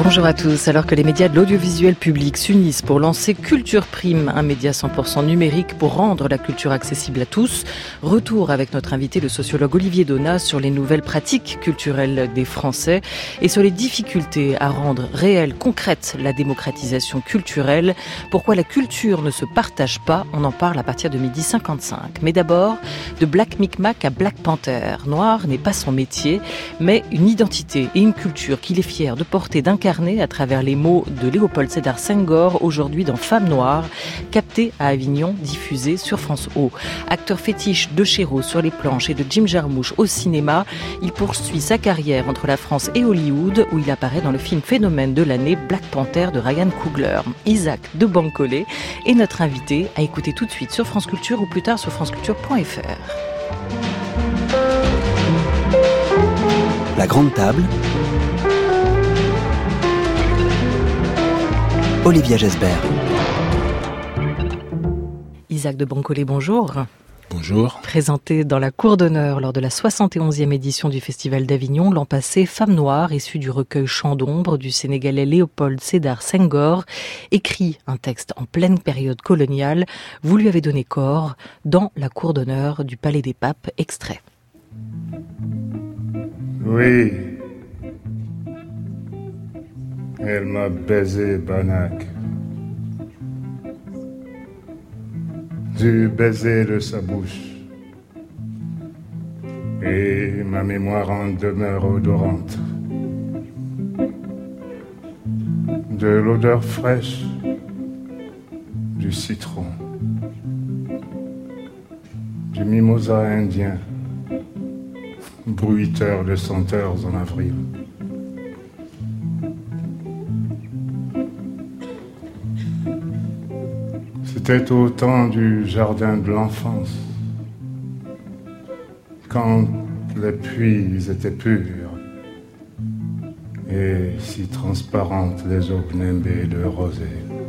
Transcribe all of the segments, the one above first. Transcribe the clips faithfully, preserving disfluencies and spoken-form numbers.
Bonjour à tous. Alors que les médias de l'audiovisuel public s'unissent pour lancer Culture Prime, un média cent pour cent numérique pour rendre la culture accessible à tous, retour avec notre invité, le sociologue Olivier Donat, sur les nouvelles pratiques culturelles des Français et sur les difficultés à rendre réelle, concrète la démocratisation culturelle. Pourquoi la culture ne se partage pas? On en parle à partir de midi cinquante-cinq. Mais d'abord, de Black Micmac à Black Panther. Noir n'est pas son métier, mais une identité et une culture qu'il est fier de porter, d'incarner à travers les mots de Léopold Sédar Senghor, aujourd'hui dans Femmes Noires, capté à Avignon, diffusé sur France O. Acteur fétiche de Chéreau sur les planches et de Jim Jarmusch au cinéma, il poursuit sa carrière entre la France et Hollywood, où il apparaît dans le film phénomène de l'année Black Panther de Ryan Coogler. Isaac de Bancolé est notre invité, à écouter tout de suite sur France Culture ou plus tard sur franceculture point f r. La grande table. Olivia Gesbert. Isaac de Bancolé, bonjour. Bonjour. Présenté dans la cour d'honneur lors de la soixante et onzième édition du Festival d'Avignon, l'an passé, Femmes Noires, issues du recueil Chants d'ombre du Sénégalais Léopold Sédar Senghor, écrit un texte en pleine période coloniale. Vous lui avez donné corps dans la cour d'honneur du Palais des Papes. Extrait. Oui. Elle m'a baisé, Banach. Du baiser de sa bouche. Et ma mémoire en demeure odorante. De l'odeur fraîche du citron. Du mimosa indien, bruiteur de senteurs en avril. C'était au temps du jardin de l'enfance, quand les puits étaient purs et si transparentes les eaux nimbées de rosée.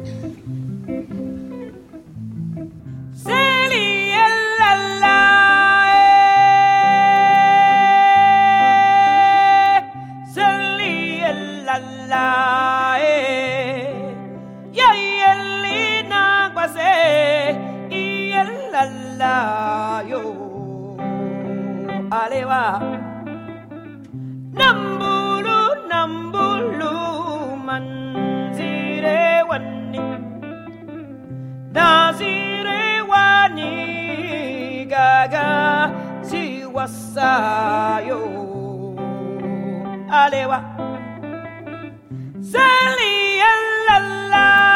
Nambulu nambulu manzire wani nazire wani gaga siwasayo alewa sali la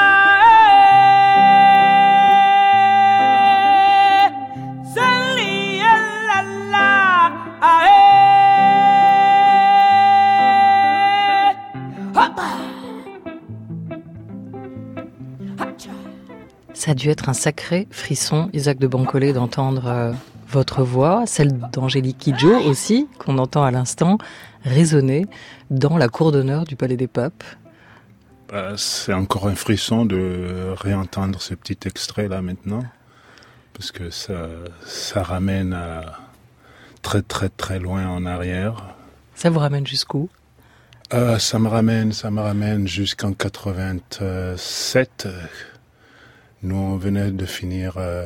Ça a dû être un sacré frisson, Isaac de Bancolé, d'entendre euh, votre voix, celle d'Angélique Kidjo aussi, qu'on entend à l'instant, résonner dans la cour d'honneur du Palais des Papes. Bah, c'est encore un frisson de réentendre ce petit extrait-là maintenant, parce que ça, ça ramène à très très très loin en arrière. Ça vous ramène jusqu'où ? euh, Ça me ramène, ça me ramène jusqu'en quatre-vingt-sept. Nous, on venait de finir euh,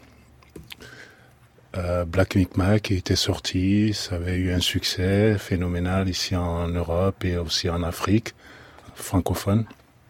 euh, Black Micmac qui était sorti. Ça avait eu un succès phénoménal ici en Europe et aussi en Afrique francophone.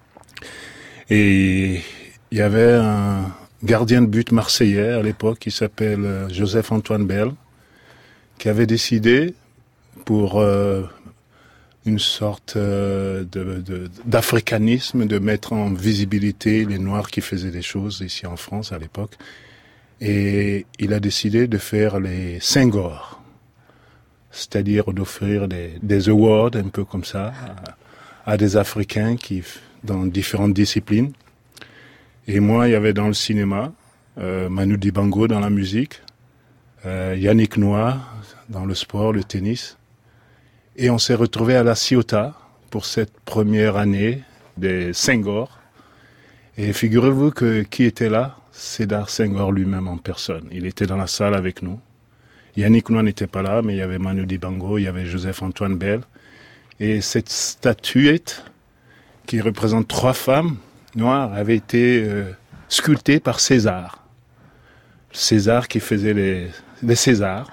Et il y avait un gardien de but marseillais à l'époque qui s'appelle Joseph-Antoine Bell, qui avait décidé pour euh, une sorte euh, de, de, d'africanisme, de mettre en visibilité les Noirs qui faisaient des choses ici en France à l'époque. Et il a décidé de faire les Senghor, c'est-à-dire d'offrir des, des awards un peu comme ça à, à des Africains qui, dans différentes disciplines. Et moi, il y avait dans le cinéma euh, Manu Dibango dans la musique, euh, Yannick Noah dans le sport, le tennis. Et on s'est retrouvés à la Ciotat pour cette première année des Senghor. Et figurez-vous que qui était là? Sédar Senghor lui-même en personne. Il était dans la salle avec nous. Yannick Noah n'était pas là, mais il y avait Manu Dibango, il y avait Joseph-Antoine Bell. Et cette statuette qui représente trois femmes noires, avait été euh, sculpté par César. César qui faisait les, les Césars.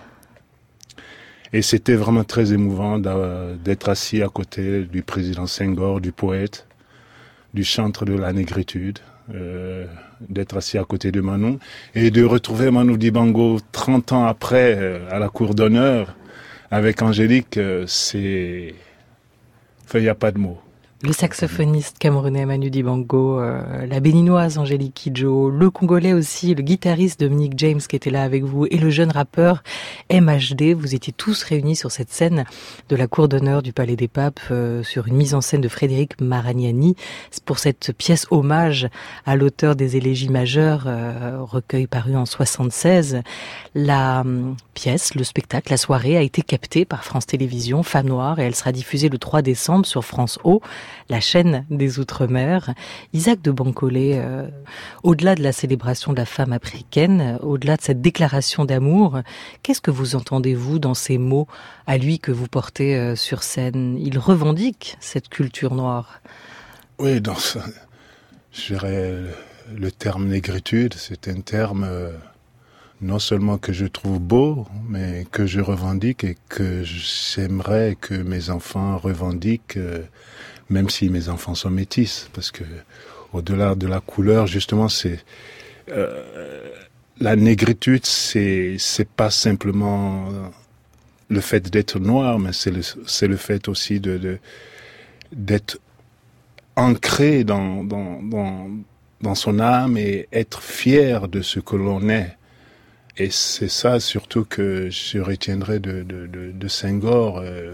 Et c'était vraiment très émouvant d'être assis à côté du président Senghor, du poète, du chantre de la négritude, euh, d'être assis à côté de Manu et de retrouver Manu Dibango trente ans après euh, à la cour d'honneur avec Angélique, euh, c'est... Enfin, il n'y a pas de mots. Le saxophoniste camerounais Manu Dibango, euh, la béninoise Angélique Kidjo, le congolais aussi, le guitariste Dominique James qui était là avec vous et le jeune rappeur M H D. Vous étiez tous réunis sur cette scène de la cour d'honneur du Palais des Papes euh, sur une mise en scène de Frédéric Maragnani pour cette pièce hommage à l'auteur des élégies majeures, euh, recueil paru en soixante-seize. La euh, pièce, le spectacle, la soirée a été captée par France Télévisions, Femmes Noires, et elle sera diffusée le trois décembre sur France O, la chaîne des Outre-mer. Isaac de Bancolé, euh, au-delà de la célébration de la femme africaine, au-delà de cette déclaration d'amour, qu'est-ce que vous entendez, vous, dans ces mots à lui que vous portez euh, sur scène? Il revendique cette culture noire. Oui, dans ce, je dirais, le terme négritude, c'est un terme euh, non seulement que je trouve beau, mais que je revendique et que j'aimerais que mes enfants revendiquent, euh, même si mes enfants sont métis, parce que au-delà de la couleur, justement, c'est euh, la négritude, c'est c'est pas simplement le fait d'être noir, mais c'est le c'est le fait aussi de, de d'être ancré dans dans dans dans son âme et être fier de ce que l'on est. Et c'est ça surtout que je retiendrai de de de, de Senghor, euh,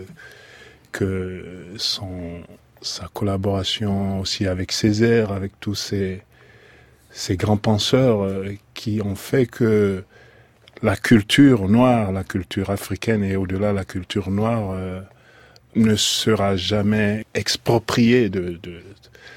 que son sa collaboration aussi avec Césaire, avec tous ces, ces grands penseurs euh, qui ont fait que la culture noire, la culture africaine et au-delà la culture noire euh, ne sera jamais expropriée de, de, de,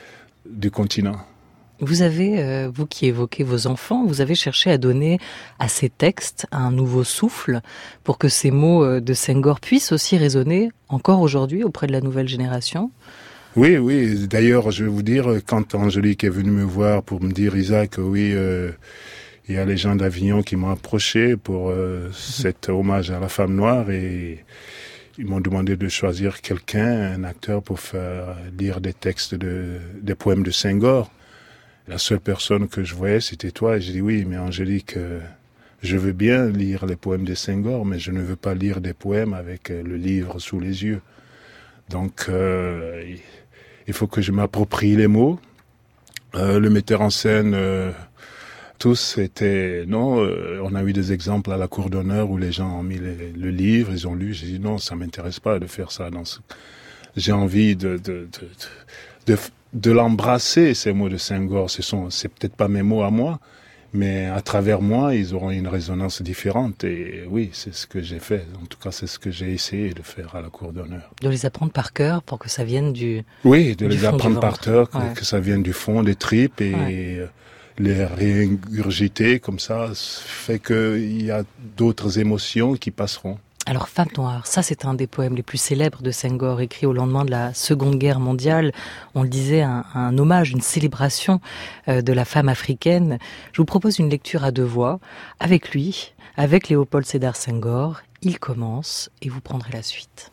du continent. Vous avez, euh, vous qui évoquez vos enfants, vous avez cherché à donner à ces textes un nouveau souffle pour que ces mots de Senghor puissent aussi résonner encore aujourd'hui auprès de la nouvelle génération. Oui, oui. D'ailleurs, je vais vous dire, quand Angélique est venue me voir pour me dire, Isaac, oui, euh, il y a les gens d'Avignon qui m'ont approché pour euh, cet hommage à la femme noire et ils m'ont demandé de choisir quelqu'un, un acteur, pour faire lire des textes, de, des poèmes de Senghor. La seule personne que je voyais, c'était toi. Et j'ai dit, oui, mais Angélique, euh, je veux bien lire les poèmes de Senghor, mais je ne veux pas lire des poèmes avec euh, le livre sous les yeux. Donc, euh, il faut que je m'approprie les mots. Euh, le metteur en scène, euh, tous étaient... Non, euh, on a eu des exemples à la cour d'honneur où les gens ont mis les, le livre, ils ont lu. J'ai dit non, ça m'intéresse pas de faire ça. Dans ce... J'ai envie de, de, de, de, de l'embrasser, ces mots de Senghor. Ce sont, c'est peut-être pas mes mots à moi, mais à travers moi, ils auront une résonance différente. Et oui, c'est ce que j'ai fait. En tout cas, c'est ce que j'ai essayé de faire à la cour d'honneur. De les apprendre par cœur pour que ça vienne du Oui, de du les apprendre par cœur, que, ouais. que ça vienne du fond des tripes et ouais. les réingurgiter comme ça, fait qu'il y a d'autres émotions qui passeront. Alors, Femme Noire, ça c'est un des poèmes les plus célèbres de Senghor, écrit au lendemain de la Seconde Guerre mondiale. On le disait, un, un hommage, une célébration euh, de la femme africaine. Je vous propose une lecture à deux voix, avec lui, avec Léopold Sédar Senghor. Il commence et vous prendrez la suite.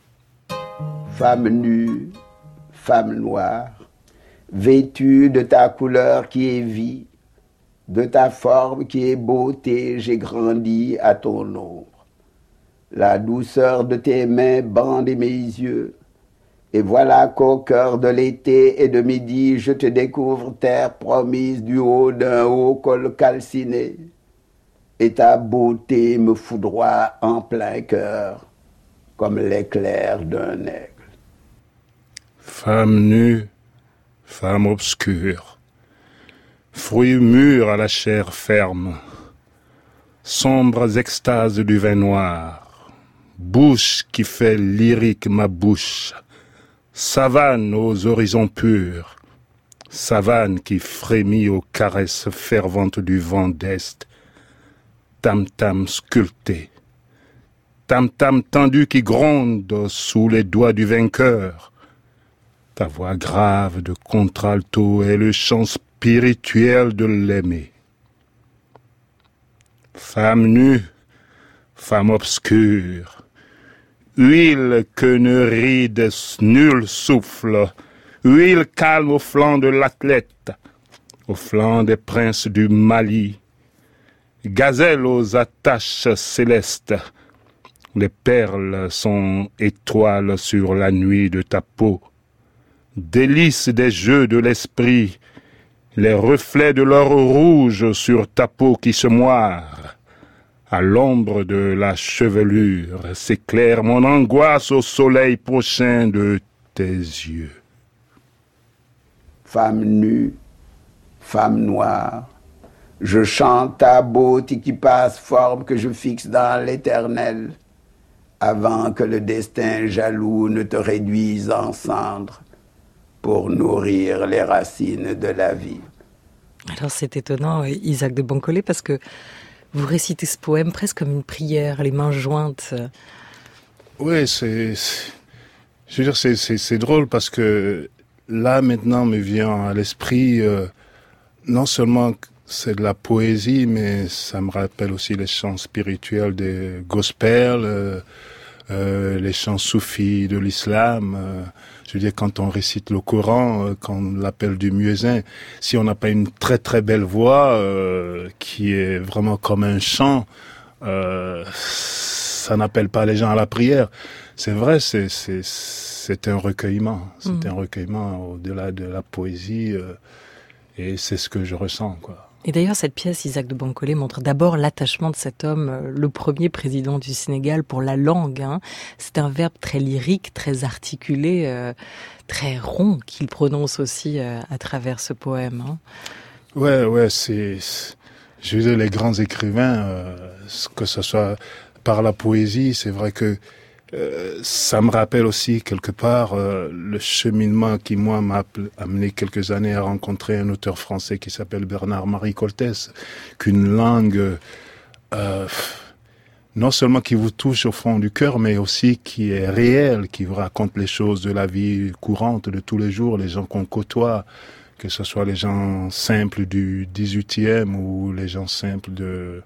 Femme nue, femme noire, vêtue de ta couleur qui est vie, de ta forme qui est beauté, j'ai grandi à ton ombre. La douceur de tes mains bande mes yeux, et voilà qu'au cœur de l'été et de midi, je te découvre terre promise du haut d'un haut col calciné, et ta beauté me foudroie en plein cœur, comme l'éclair d'un aigle. Femme nue, femme obscure, fruits mûrs à la chair ferme, sombres extases du vin noir, bouche qui fait lyrique ma bouche, savane aux horizons purs, savane qui frémit aux caresses ferventes du vent d'Est, tam-tam sculpté, tam-tam tendu qui gronde sous les doigts du vainqueur, Ta voix grave de contralto est le chant spirituel de l'aimer. Femme nue, femme obscure, huile que ne ride nul souffle, huile calme au flanc de l'athlète, au flanc des princes du Mali, gazelle aux attaches célestes, les perles sont étoiles sur la nuit de ta peau, délices des jeux de l'esprit, les reflets de l'or rouge sur ta peau qui se moire. À l'ombre de la chevelure s'éclaire mon angoisse au soleil prochain de tes yeux. Femme nue, femme noire, je chante ta beauté qui passe forme que je fixe dans l'éternel, avant que le destin jaloux ne te réduise en cendres pour nourrir les racines de la vie. Alors c'est étonnant, Isaac de Bancolé, parce que vous récitez ce poème presque comme une prière, les mains jointes. Oui, c'est, c'est je veux dire, c'est, c'est, c'est drôle parce que là maintenant me vient à l'esprit euh, non seulement c'est de la poésie, mais ça me rappelle aussi les chants spirituels des gospels, euh, euh, les chants soufis de l'islam. Euh, je veux dire, quand on récite le Coran, euh, quand on l'appelle du muezzin, si on n'a pas une très très belle voix euh, qui est vraiment comme un chant, euh, ça n'appelle pas les gens à la prière. C'est vrai, c'est c'est c'est un recueillement, c'est mmh. un recueillement au-delà de la poésie, euh, et c'est ce que je ressens, quoi. Et d'ailleurs, cette pièce, Isaac de Bancolé, montre d'abord l'attachement de cet homme, le premier président du Sénégal, pour la langue. Hein. C'est un verbe très lyrique, très articulé, euh, très rond, qu'il prononce aussi euh, à travers ce poème. Hein. Ouais, ouais, c'est, c'est... Je veux dire, les grands écrivains, euh, que ce soit par la poésie, c'est vrai que Euh, ça me rappelle aussi quelque part euh, le cheminement qui, moi, m'a amené quelques années à rencontrer un auteur français qui s'appelle Bernard-Marie Coltès, qu'une langue euh, non seulement qui vous touche au fond du cœur, mais aussi qui est réelle, qui vous raconte les choses de la vie courante de tous les jours, les gens qu'on côtoie, que ce soit les gens simples du dix-huitième ou les gens simples de,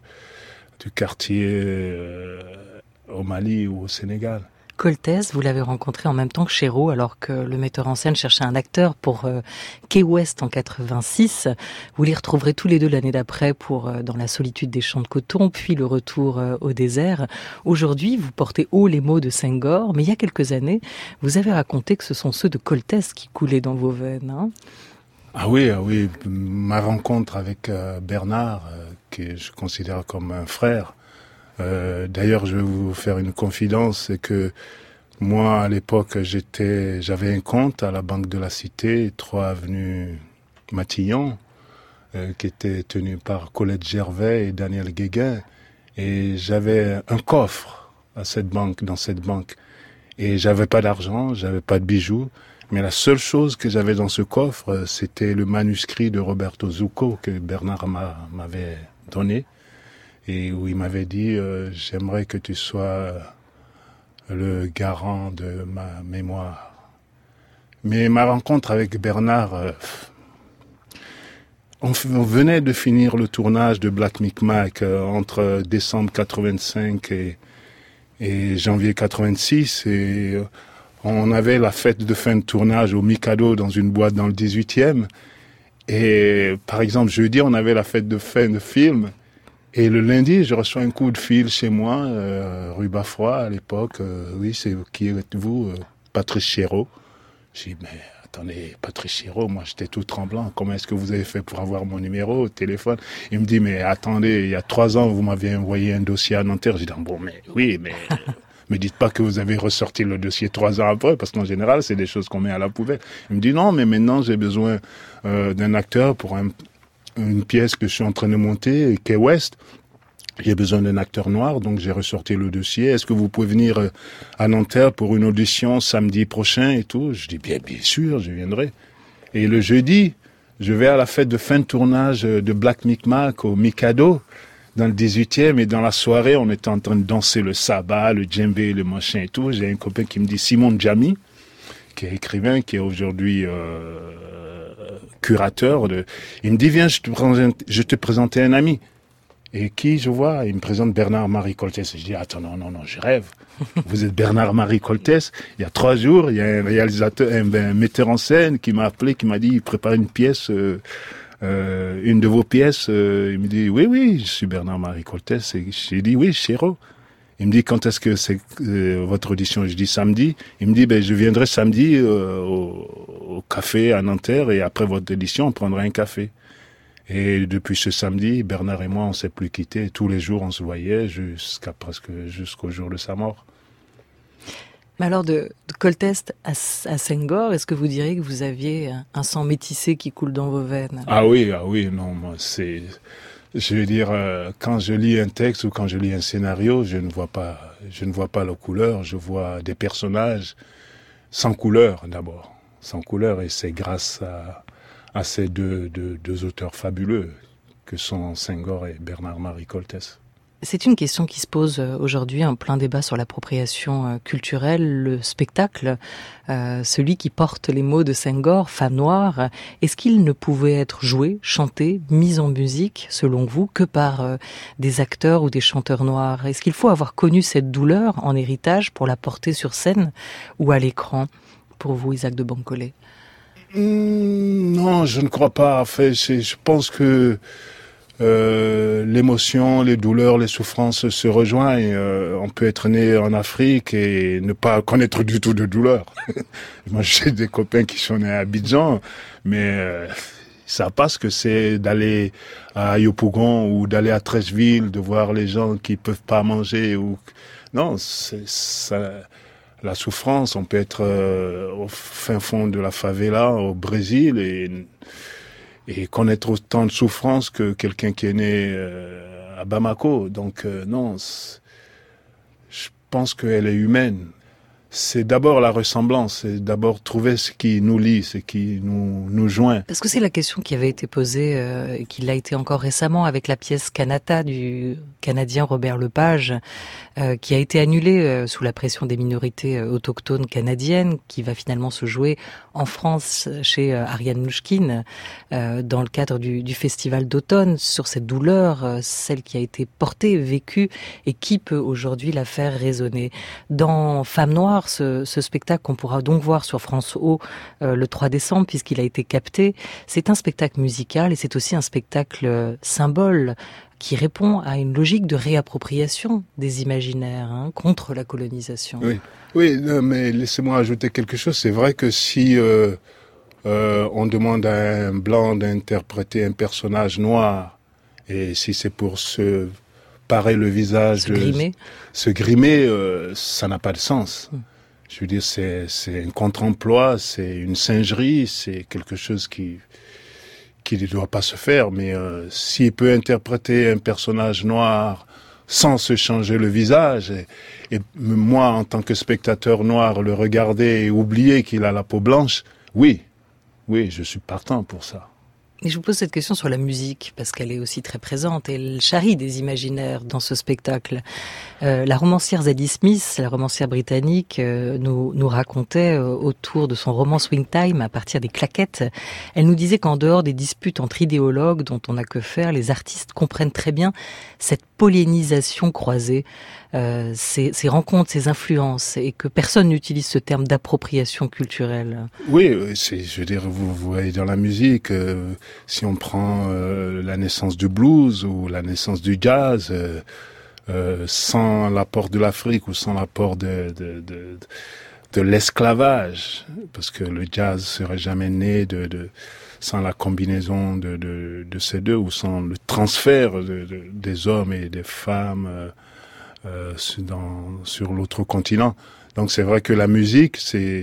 du quartier euh, au Mali ou au Sénégal. Coltès, vous l'avez rencontré en même temps que Chéreau, alors que le metteur en scène cherchait un acteur pour euh, Key West en quatre-vingt-six. Vous les retrouverez tous les deux l'année d'après pour euh, Dans la solitude des champs de coton, puis Le retour euh, au désert. Aujourd'hui, vous portez haut les mots de Senghor, mais il y a quelques années, vous avez raconté que ce sont ceux de Coltès qui coulaient dans vos veines. Hein. Ah oui, ah oui, ma rencontre avec euh, Bernard, euh, que je considère comme un frère. Euh, d'ailleurs, je vais vous faire une confidence, c'est que moi, à l'époque, j'étais, j'avais un compte à la Banque de la Cité, trois avenue Matillon, euh, qui était tenu par Colette Gervais et Daniel Guéguin, et j'avais un coffre à cette banque, dans cette banque, et j'avais pas d'argent, j'avais pas de bijoux, mais la seule chose que j'avais dans ce coffre, c'était le manuscrit de Roberto Zucco que Bernard m'a, m'avait donné. Et où il m'avait dit euh, « J'aimerais que tu sois le garant de ma mémoire ». Mais ma rencontre avec Bernard, euh, on, on venait de finir le tournage de Black Micmac euh, entre décembre quatre-vingt-cinq et, et janvier quatre-vingt-six. Et euh, on avait la fête de fin de tournage au Mikado dans une boîte dans le dix-huitième. Et par exemple, jeudi, on avait la fête de fin de film. Et le lundi, je reçois un coup de fil chez moi, euh, rue Bafroy à l'époque. Euh, oui, c'est qui êtes-vous, euh, Patrice Chéreau. J'ai dit, mais attendez, Patrice Chéreau, moi j'étais tout tremblant. Comment est-ce que vous avez fait pour avoir mon numéro au téléphone? Il me dit, mais attendez, il y a trois ans, vous m'aviez envoyé un dossier à Nanterre. J'ai dit, bon, mais oui, mais me dites pas que vous avez ressorti le dossier trois ans après, parce qu'en général, c'est des choses qu'on met à la poubelle. Il me dit, non, mais maintenant j'ai besoin euh, d'un acteur pour un une pièce que je suis en train de monter, Key West. J'ai besoin d'un acteur noir, donc j'ai ressorti le dossier. Est-ce que vous pouvez venir à Nanterre pour une audition samedi prochain et tout? Je dis, bien, bien sûr, je viendrai. Et le jeudi, je vais à la fête de fin de tournage de Black Micmac au Mikado, dans le dix-huitième, et dans la soirée, on était en train de danser le sabbat, le djembé, le machin et tout. J'ai un copain qui me dit, Simon Djami, qui est écrivain, qui est aujourd'hui euh, curateur. De... Il me dit, viens, je te présente, je te présentais un ami. Et qui, je vois, il me présente Bernard-Marie Coltès. Je dis, attends, non, non, non, je rêve. Vous êtes Bernard-Marie Coltès. Il y a trois jours, il y a un réalisateur, un, un metteur en scène qui m'a appelé, qui m'a dit, il prépare une pièce, euh, euh, une de vos pièces. Euh, il me dit, oui, oui, je suis Bernard-Marie Coltès. Et j'ai dit, oui, Chéreau. Il me dit, quand est-ce que c'est euh, votre audition? Je dis, samedi. Il me dit, ben, je viendrai samedi euh, au, au café à Nanterre et après votre audition, on prendra un café. Et depuis ce samedi, Bernard et moi, on s'est plus quittés. Tous les jours, on se voyait jusqu'à presque jusqu'au jour de sa mort. Mais alors, de, de Coltès à, à Senghor, est-ce que vous diriez que vous aviez un sang métissé qui coule dans vos veines? Ah oui, ah oui, non, moi, c'est... Je veux dire, euh, quand je lis un texte ou quand je lis un scénario, je ne vois pas, je ne vois pas la couleur. Je vois des personnages sans couleur, d'abord. Sans couleur, et c'est grâce à... à ces deux, deux, deux auteurs fabuleux que sont Senghor et Bernard-Marie Coltès. C'est une question qui se pose aujourd'hui en plein débat sur l'appropriation culturelle, le spectacle, euh, celui qui porte les mots de Senghor, Femme noire, est-ce qu'il ne pouvait être joué, chanté, mis en musique, selon vous, que par euh, des acteurs ou des chanteurs noirs? Est-ce qu'il faut avoir connu cette douleur en héritage pour la porter sur scène ou à l'écran, pour vous, Isaac de Bancolé? Mmh, non, je ne crois pas. En fait, c'est, je pense que euh, l'émotion, les douleurs, les souffrances se rejoignent. Euh, on peut être né en Afrique et ne pas connaître du tout de douleur. Moi, j'ai des copains qui sont nés à Abidjan, mais euh, ils savent pas ce que c'est d'aller à Yopougon ou d'aller à Treichville, de voir les gens qui peuvent pas manger. Ou non, c'est ça. La souffrance, on peut être euh, au fin fond de la favela, au Brésil, et, et connaître autant de souffrance que quelqu'un qui est né euh, à Bamako. Donc euh, non, je pense qu'elle est humaine. C'est d'abord la ressemblance, c'est d'abord trouver ce qui nous lie, ce qui nous, nous joint. Parce que c'est la question qui avait été posée euh, et qui l'a été encore récemment avec la pièce Kanata du Canadien Robert Lepage, euh, qui a été annulée euh, sous la pression des minorités euh, autochtones canadiennes, qui va finalement se jouer en France chez euh, Ariane Mnouchkine, euh, dans le cadre du, du festival d'automne, sur cette douleur, euh, celle qui a été portée, vécue, et qui peut aujourd'hui la faire résonner. Dans Femme noire, Ce, ce spectacle qu'on pourra donc voir sur France O euh, le trois décembre puisqu'il a été capté, c'est un spectacle musical et c'est aussi un spectacle euh, symbole qui répond à une logique de réappropriation des imaginaires hein, contre la colonisation. Oui, oui, non, mais laissez-moi ajouter quelque chose. C'est vrai que si euh, euh, on demande à un blanc d'interpréter un personnage noir et si c'est pour se parer le visage, se grimer, se grimer euh, ça n'a pas de sens. Hum. Je veux dire, c'est, c'est un contre-emploi, c'est une singerie, c'est quelque chose qui qui ne doit pas se faire. Mais euh, s'il peut interpréter un personnage noir sans se changer le visage, et, et moi, en tant que spectateur noir, le regarder et oublier qu'il a la peau blanche, oui, oui, je suis partant pour ça. Et je vous pose cette question sur la musique, parce qu'elle est aussi très présente, et elle charrie des imaginaires dans ce spectacle. Euh, la romancière Zadie Smith, la romancière britannique, euh, nous, nous racontait euh, autour de son roman Swing Time, à partir des claquettes, elle nous disait qu'en dehors des disputes entre idéologues dont on n'a que faire, les artistes comprennent très bien cette pollinisation croisée, euh, ces, ces rencontres, ces influences, et que personne n'utilise ce terme d'appropriation culturelle. Oui, c'est, je veux dire, vous, vous voyez dans la musique, euh, si on prend euh, la naissance du blues ou la naissance du jazz, euh, euh, sans l'apport de l'Afrique ou sans l'apport de, de, de, de l'esclavage, parce que le jazz serait jamais né de, de sans la combinaison de, de, de ces deux ou sans le transfert de, de, des hommes et des femmes euh, euh, dans, sur l'autre continent. Donc c'est vrai que la musique, c'est,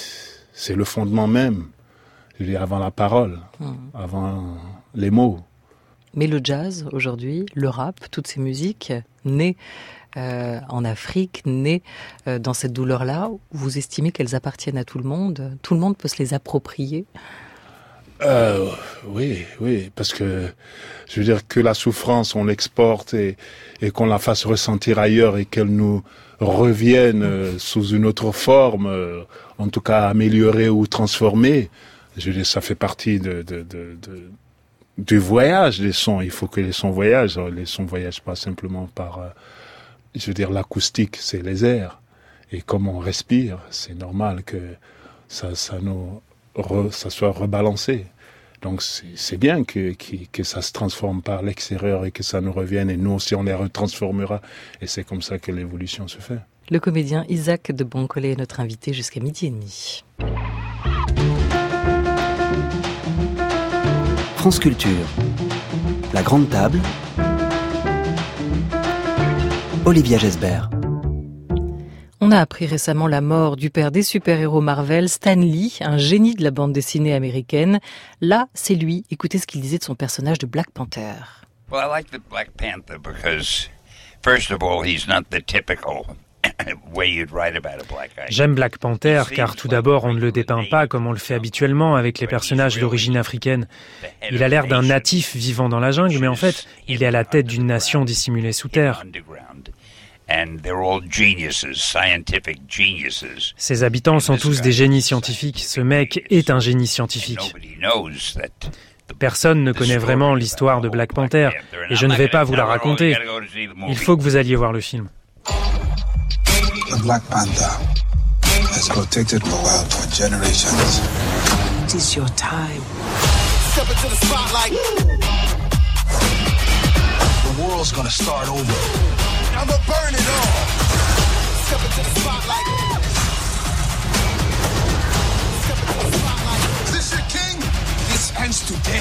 c'est le fondement même. Je veux dire, avant la parole, mmh. avant les mots. Mais le jazz, aujourd'hui, le rap, toutes ces musiques nées euh, en Afrique, nées euh, dans cette douleur-là, vous estimez qu'elles appartiennent à tout le monde? Tout le monde peut se les approprier? Euh, oui, oui, parce que je veux dire que la souffrance, on l'exporte et, et qu'on la fasse ressentir ailleurs et qu'elle nous revienne euh, sous une autre forme, euh, en tout cas améliorée ou transformée. Je veux dire, ça fait partie de, de, de, de du voyage des sons. Il faut que les sons voyagent. Les sons voyagent pas simplement par, euh, je veux dire, l'acoustique, c'est les airs. Et comme on respire, c'est normal que ça, ça nous Re, ça soit rebalancé. Donc c'est, c'est bien que, que, que ça se transforme par l'extérieur et que ça nous revienne et nous aussi on les retransformera et c'est comme ça que l'évolution se fait. Le comédien Isaac de Bancolé est notre invité jusqu'à midi et demi. France Culture, la grande table, Olivia Gesbert. On a appris récemment la mort du père des super-héros Marvel, Stan Lee, un génie de la bande dessinée américaine. Là, c'est lui. Écoutez ce qu'il disait de son personnage de Black Panther. Well, I like the Black Panther because, first of all, he's not the typical way you'd write about a black guy. J'aime Black Panther car tout d'abord, on ne le dépeint pas comme on le fait habituellement avec les personnages d'origine africaine. Il a l'air d'un natif vivant dans la jungle, mais en fait, il est à la tête d'une nation dissimulée sous terre. Ses habitants sont tous des génies scientifiques. Ce mec est un génie scientifique. Personne ne connaît vraiment l'histoire de Black Panther, et je ne vais pas vous la raconter. Il faut que vous alliez voir le film. The Black Panther has protected the world for generations. It is your time. Step into the spotlight. The world's gonna start over. I'ma burn it all. Step into the spotlight. Step into the spotlight. Is this your king? This ends today.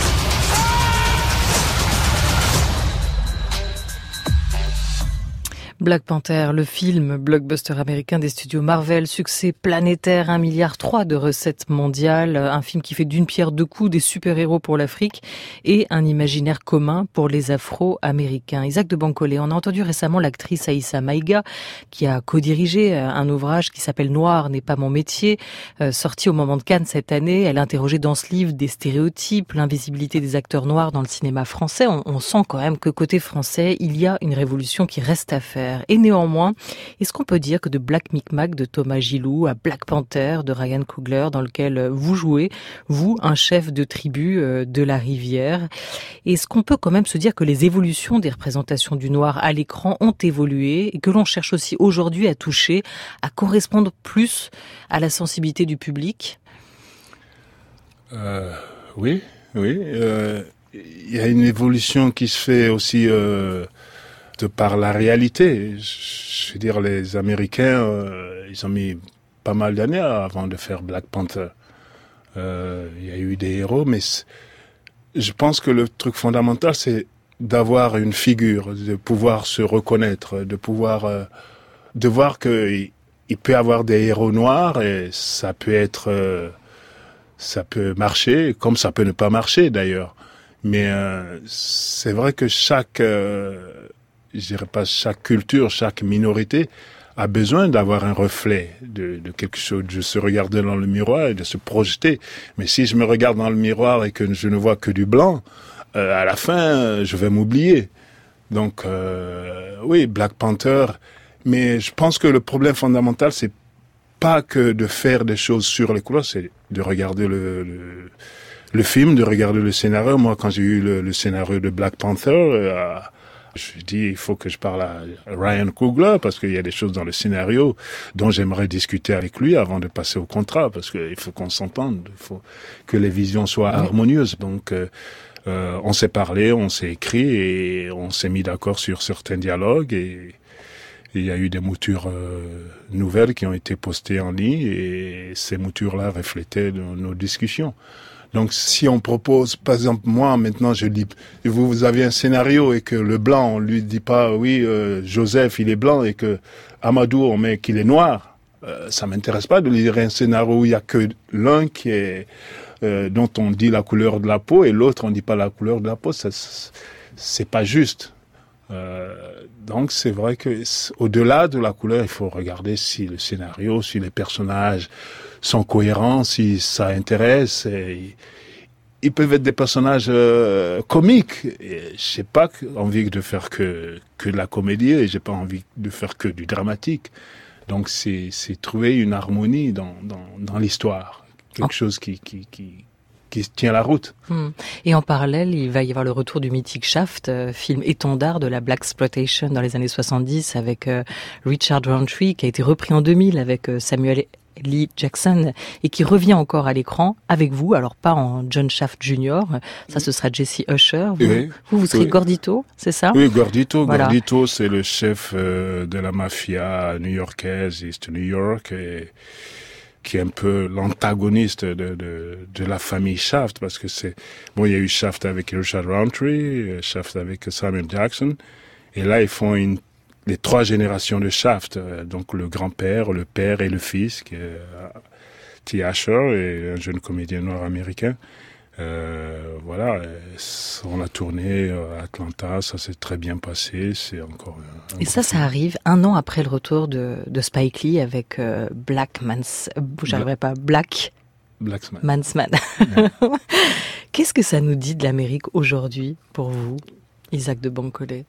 Black Panther, le film blockbuster américain des studios Marvel, succès planétaire, un milliard trois de recettes mondiales, un film qui fait d'une pierre deux coups, des super-héros pour l'Afrique et un imaginaire commun pour les Afro-Américains. Isaac de Bancolé, on a entendu récemment l'actrice Aïssa Maïga qui a co-dirigé un ouvrage qui s'appelle Noir n'est pas mon métier, euh, sorti au moment de Cannes cette année. Elle a interrogé dans ce livre des stéréotypes, l'invisibilité des acteurs noirs dans le cinéma français. On, on sent quand même que côté français, il y a une révolution qui reste à faire. Et néanmoins, est-ce qu'on peut dire que de Black Micmac de Thomas Gilou à Black Panther de Ryan Coogler, dans lequel vous jouez, vous, un chef de tribu de la Rivière, est-ce qu'on peut quand même se dire que les évolutions des représentations du noir à l'écran ont évolué et que l'on cherche aussi aujourd'hui à toucher, à correspondre plus à la sensibilité du public ? euh, Oui, oui. Euh, il y a une évolution qui se fait aussi... Euh, de par la réalité. Je veux dire, les Américains, euh, ils ont mis pas mal d'années avant de faire Black Panther. Euh, il y a eu des héros, mais je pense que le truc fondamental, c'est d'avoir une figure, de pouvoir se reconnaître, de pouvoir, euh, de voir qu'il il peut y avoir des héros noirs et ça peut être, euh, ça peut marcher, comme ça peut ne pas marcher d'ailleurs. Mais euh, c'est vrai que chaque euh, je dirais pas chaque culture, chaque minorité a besoin d'avoir un reflet de, de quelque chose, de se regarder dans le miroir et de se projeter. Mais si je me regarde dans le miroir et que je ne vois que du blanc, euh, à la fin, je vais m'oublier. Donc, euh, oui, Black Panther. Mais je pense que le problème fondamental, c'est pas que de faire des choses sur les couleurs, c'est de regarder le, le, le film, de regarder le scénario. Moi, quand j'ai eu le, le scénario de Black Panther, euh, je dis, il faut que je parle à Ryan Coogler parce qu'il y a des choses dans le scénario dont j'aimerais discuter avec lui avant de passer au contrat parce qu'il faut qu'on s'entende, il faut que les visions soient harmonieuses. Donc, euh, euh, on s'est parlé, on s'est écrit et on s'est mis d'accord sur certains dialogues et il y a eu des moutures euh, nouvelles qui ont été postées en ligne et ces moutures-là reflétaient nos, nos discussions. Donc, si on propose, par exemple, moi, maintenant, je dis, vous, vous avez un scénario et que le blanc, on lui dit pas, oui, euh, Joseph, il est blanc et que Amadou, on met qu'il est noir, euh, ça m'intéresse pas de lire un scénario où il y a que l'un qui est, euh, dont on dit la couleur de la peau et l'autre, on dit pas la couleur de la peau, ça, c'est pas juste. Euh, donc, c'est vrai que, au-delà de la couleur, il faut regarder si le scénario, si les personnages sont cohérents, si ça intéresse. Et ils peuvent être des personnages euh, comiques. Et j'ai pas envie de faire que que de la comédie et j'ai pas envie de faire que du dramatique. Donc c'est c'est trouver une harmonie dans dans dans l'histoire, quelque oh. chose qui qui qui qui tient la route. Mmh. Et en parallèle, il va y avoir le retour du mythique Shaft, euh, film étendard de la blaxploitation dans les années soixante-dix avec euh, Richard Roundtree, qui a été repris en deux mille avec euh, Samuel Lee Jackson et qui revient encore à l'écran avec vous, alors pas en John Shaft junior, ça ce sera Jesse Usher. Vous, oui. vous, vous serez oui. Gordito, c'est ça? Oui, Gordito. Voilà. Gordito, c'est le chef euh, de la mafia new-yorkaise, East New York, et qui est un peu l'antagoniste de, de, de la famille Shaft, parce que c'est, bon, il y a eu Shaft avec Richard Roundtree, Shaft avec Samuel Jackson, et là, ils font une, les trois générations de Shaft, donc le grand-père, le père et le fils, qui est T. Asher, et un jeune comédien noir américain. Euh, voilà, on a tourné à Atlanta, ça s'est très bien passé, c'est encore un, un et ça, film. Ça arrive un an après le retour de, de Spike Lee avec euh, Black Man's, euh, j'arriverai pas, Black Blacksman. Mansman. Yeah. Qu'est-ce que ça nous dit de l'Amérique aujourd'hui pour vous, Isaac de Bancolé?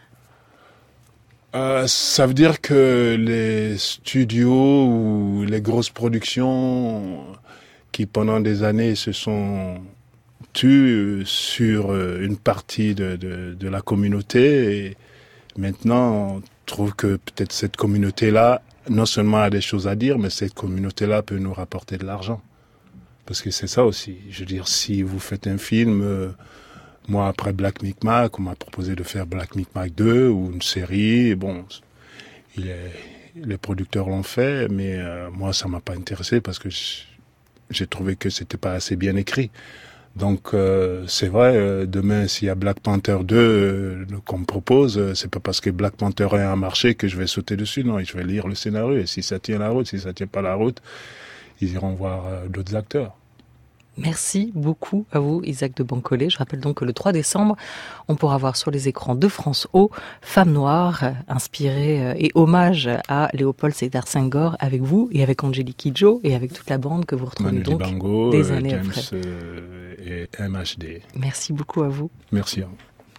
Euh, ça veut dire que les studios ou les grosses productions qui pendant des années se sont tues sur une partie de, de, de la communauté, et maintenant on trouve que peut-être cette communauté-là non seulement a des choses à dire, mais cette communauté-là peut nous rapporter de l'argent. Parce que c'est ça aussi. Je veux dire, si vous faites un film, euh, moi après Black Micmac, on m'a proposé de faire Black Micmac deux ou une série, bon, il est, les producteurs l'ont fait, mais euh, moi ça m'a pas intéressé parce que je, j'ai trouvé que c'était pas assez bien écrit. Donc euh, c'est vrai, euh, demain s'il y a Black Panther deux euh, qu'on me propose, euh, c'est pas parce que Black Panther un a marché que je vais sauter dessus, non, je vais lire le scénario et si ça tient la route, si ça tient pas la route, ils iront voir euh, d'autres acteurs. Merci beaucoup à vous, Isaac de Bancolé. Je rappelle donc que le trois décembre, on pourra voir sur les écrans de France O, Femme Noire, inspirée et hommage à Léopold Sédar Senghor avec vous et avec Angélique Kidjo et avec toute la bande que vous retrouvez Manu donc Dibango, des années James après. Euh, et M H D. Merci beaucoup à vous. Merci à vous.